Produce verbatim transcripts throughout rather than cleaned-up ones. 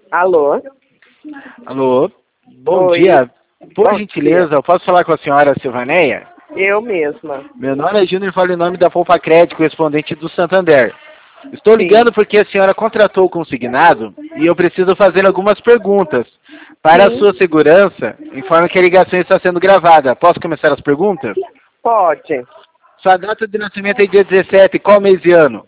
Alô? Alô? Bom Oi. dia. Por Bom gentileza, dia. eu posso falar com a senhora Silvaneia? Eu mesma. Meu nome é Júnior e falo em nome da Poupa Crédito, correspondente do Santander. Estou Sim. ligando porque a senhora contratou o consignado e eu preciso fazer algumas perguntas. Para a Sim. sua segurança, informe que a ligação está sendo gravada. Posso começar as perguntas? Pode. Sua data de nascimento é dia dezessete, qual mês e ano?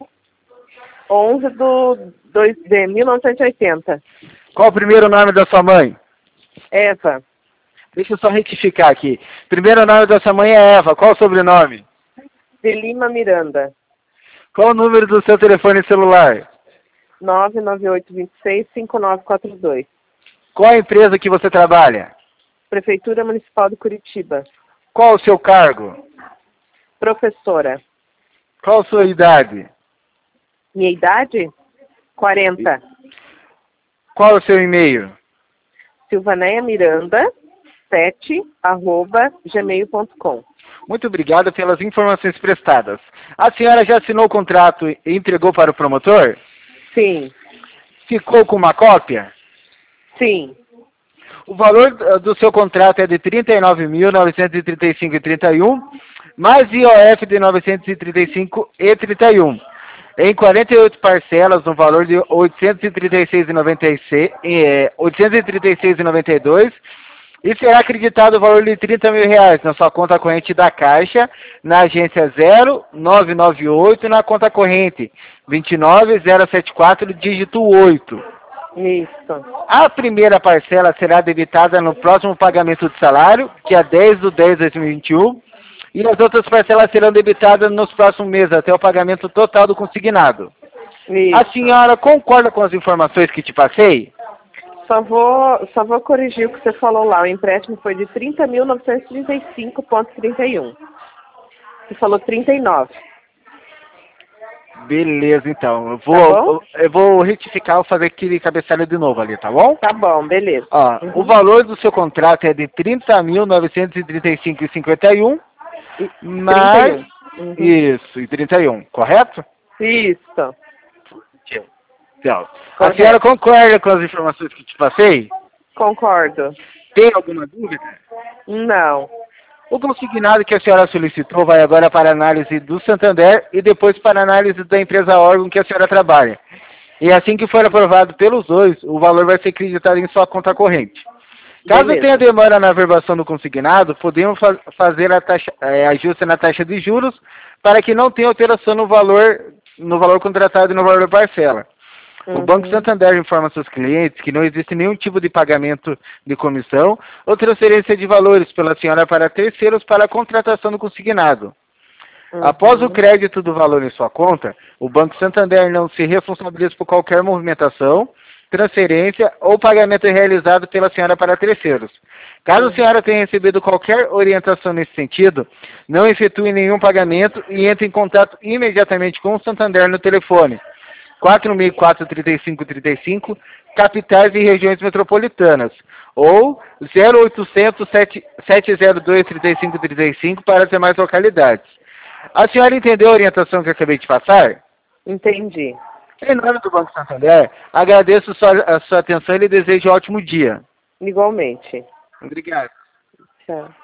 onze do dois, de mil novecentos e oitenta. Qual o primeiro nome da sua mãe? Eva. Deixa eu só retificar aqui. Primeiro nome da sua mãe é Eva, qual o sobrenome? De Lima Miranda. Qual o número do seu telefone celular? nove nove oito dois seis cinco nove quatro dois. Qual a empresa que você trabalha? Prefeitura Municipal de Curitiba. Qual o seu cargo? Professora. Qual a sua idade? Minha idade? quarenta. Qual o seu e-mail? Silvaneia Miranda, sete, arroba, gmail ponto com. Muito obrigado pelas informações prestadas. A senhora já assinou o contrato e entregou para o promotor? Sim. Ficou com uma cópia? Sim. O valor do seu contrato é de trinta e nove mil novecentos e trinta e cinco reais e trinta e um centavos, mais I O F de novecentos e trinta e cinco reais e trinta e um centavos. Em quarenta e oito parcelas, no valor de oitocentos e trinta e seis reais e noventa e seis, eh, oitocentos e trinta e seis reais e noventa e dois centavos, e será acreditado o valor de trinta mil reais na sua conta corrente da Caixa, na agência zero nove nove oito, na conta corrente vinte e nove zero setenta e quatro, dígito oito. Isso. A primeira parcela será debitada no próximo pagamento de salário, dia dez de dez de dois mil e vinte e um, e as outras parcelas serão debitadas nos próximos meses, até o pagamento total do consignado. Isso. A senhora concorda com as informações que te passei? Só vou, só vou corrigir o que você falou lá. O empréstimo foi de trinta mil novecentos e trinta e cinco reais e trinta e um centavos. Você falou trinta e nove. Beleza, então. Eu Tá vou, bom? eu, eu vou retificar, vou fazer aquele cabeçalho de novo ali, tá bom? Tá bom, beleza. Ó, Uhum. o valor do seu contrato é de trinta mil novecentos e trinta e cinco reais e cinquenta e um centavos, E- mais... trinta e um. Uhum. Isso, e trinta e um, correto? Isso. Então, a Correto. senhora concorda com as informações que te passei? Concordo. Tem alguma dúvida? Não. O consignado que a senhora solicitou vai agora para a análise do Santander e depois para a análise da empresa órgão que a senhora trabalha. E assim que for aprovado pelos dois, o valor vai ser acreditado em sua conta corrente. Caso Beleza. tenha demora na averbação do consignado, podemos fa fazer a taxa, é, ajuste na taxa de juros para que não tenha alteração no valor, no valor contratado e no valor da parcela. O Uhum. Banco Santander informa seus clientes que não existe nenhum tipo de pagamento de comissão ou transferência de valores pela senhora para terceiros para a contratação do consignado. Uhum. Após o crédito do valor em sua conta, o Banco Santander não se responsabiliza por qualquer movimentação, transferência ou pagamento realizado pela senhora para terceiros. Caso a senhora tenha recebido qualquer orientação nesse sentido, não efetue nenhum pagamento e entre em contato imediatamente com o Santander no telefone quatro seis quatro, três cinco três cinco, capitais e regiões metropolitanas, ou zero oitocentos, sete zero dois, três cinco três cinco para as demais localidades. A senhora entendeu a orientação que eu acabei de passar? Entendi. Em nome do Banco Santander, agradeço sua, a sua atenção e lhe desejo um ótimo dia. Igualmente. Obrigado. Tchau.